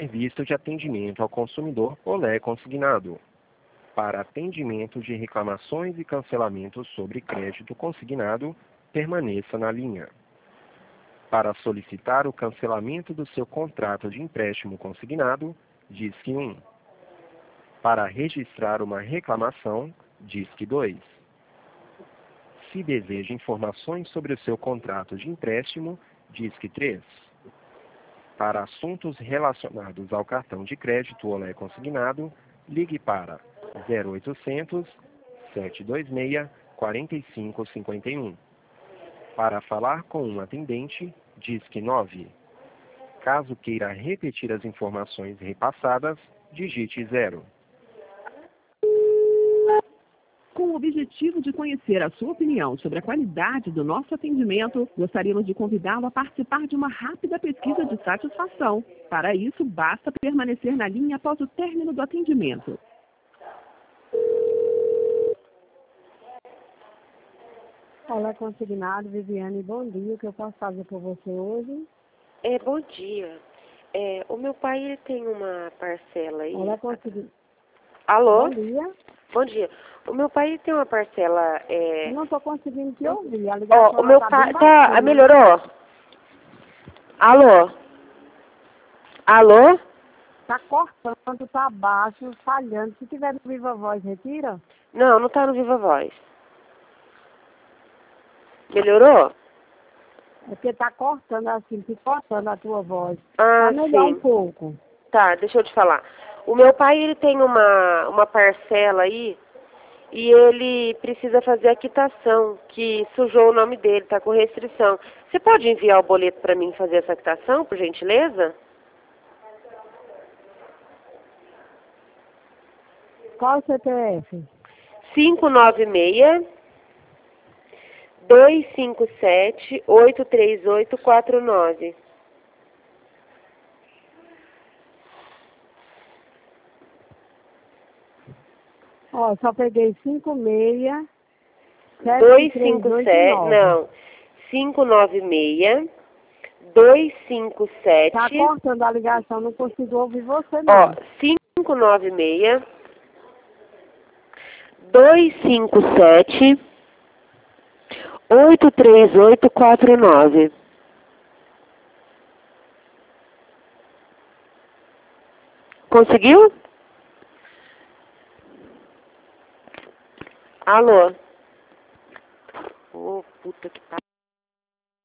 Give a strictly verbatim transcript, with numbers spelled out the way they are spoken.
Serviço de Atendimento ao Consumidor Olé Consignado. Para atendimento de reclamações e cancelamentos sobre crédito consignado, permaneça na linha. Para solicitar o cancelamento do seu contrato de empréstimo consignado, disque um. Para registrar uma reclamação, disque dois. Se deseja informações sobre o seu contrato de empréstimo, disque três. Para assuntos relacionados ao cartão de crédito Olé Consignado, ligue para zero oitocentos, sete dois seis, quatro cinco cinco um. Para falar com um atendente, disque nove. Caso queira repetir as informações repassadas, digite zero. Com o objetivo de conhecer a sua opinião sobre a qualidade do nosso atendimento, gostaríamos de convidá-lo a participar de uma rápida pesquisa de satisfação. Para isso, basta permanecer na linha após o término do atendimento. Olá, consignado, Viviane, bom dia. O que eu posso fazer por você hoje? É, bom dia. É, o meu pai ele tem uma parcela aí. Olá, consignado. Alô? Bom dia. Bom dia. O meu pai ele tem uma parcela. É... Eu não estou conseguindo te ouvir. A Ó, ligação o meu tá pai. bem Tá, baixinha. melhorou? Alô? Alô? Tá cortando, tá baixo, falhando. Se tiver no Viva Voz, retira. Não, não tá no Viva Voz. Melhorou? É porque tá cortando assim, picotando a tua voz. Ah, Tá melhor sim. um pouco. Tá, deixa eu te falar. O meu pai, ele tem uma, uma parcela aí e ele precisa fazer a quitação, que sujou o nome dele, tá com restrição. Você pode enviar o boleto para mim fazer essa quitação, por gentileza? Qual o C P F? cinco nove seis, dois cinco sete, oito três oito quatro nove. Ó, só peguei cinco seis, dois sete três cinco oito sete, nove. não, cinco nove seis, dois cinco sete, Tá cortando a ligação, não consigo ouvir você ó, não. cinco nove seis, dois cinco sete, oito três oito quatro nove. Conseguiu? Alô? Ô, puta que pariu.